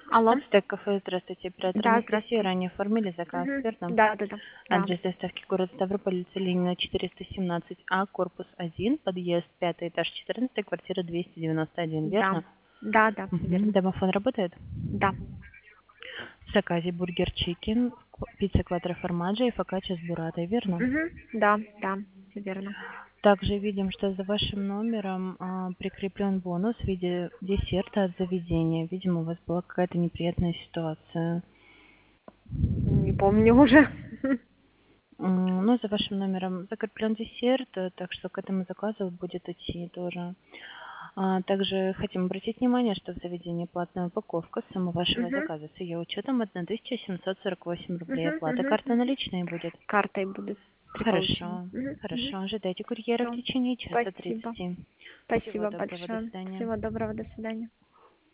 Алло. Ацтек кафе, здравствуйте, оператор Да, Анастасия. здравствуйте. Ранее оформили заказ, Мгм. верно? Да, да, да. Да. Адрес доставки город Ставрополь, улица Ленина, 417А, корпус 1, подъезд 5, этаж 14, квартира 291, Да. верно? Да, да, всё верно. Домофон работает? Да. В заказе бургер чикен, пицца квадро формаджо и фокаччо с буратой, верно? Мгм. Да, да, всё верно. Также видим, что за вашим номером прикреплен бонус в виде десерта от заведения. Видимо, у вас была какая-то неприятная ситуация. Не помню уже. Ну, за вашим номером закреплен десерт, так что к этому заказу будет идти тоже. Также хотим обратить внимание, что в заведении платная упаковка. Сумма вашего Мгм. заказа с ее учетом 1748 рублей. Мгм. Оплата Мгм. карта Мгм. наличные будет. Картой будет при получении. Хорошо, Мгм. Мгм. хорошо. Ожидайте курьера в Всё. течение часа Спасибо. 30. Всего Спасибо доброго, до большое. свидания. Всего доброго. До свидания.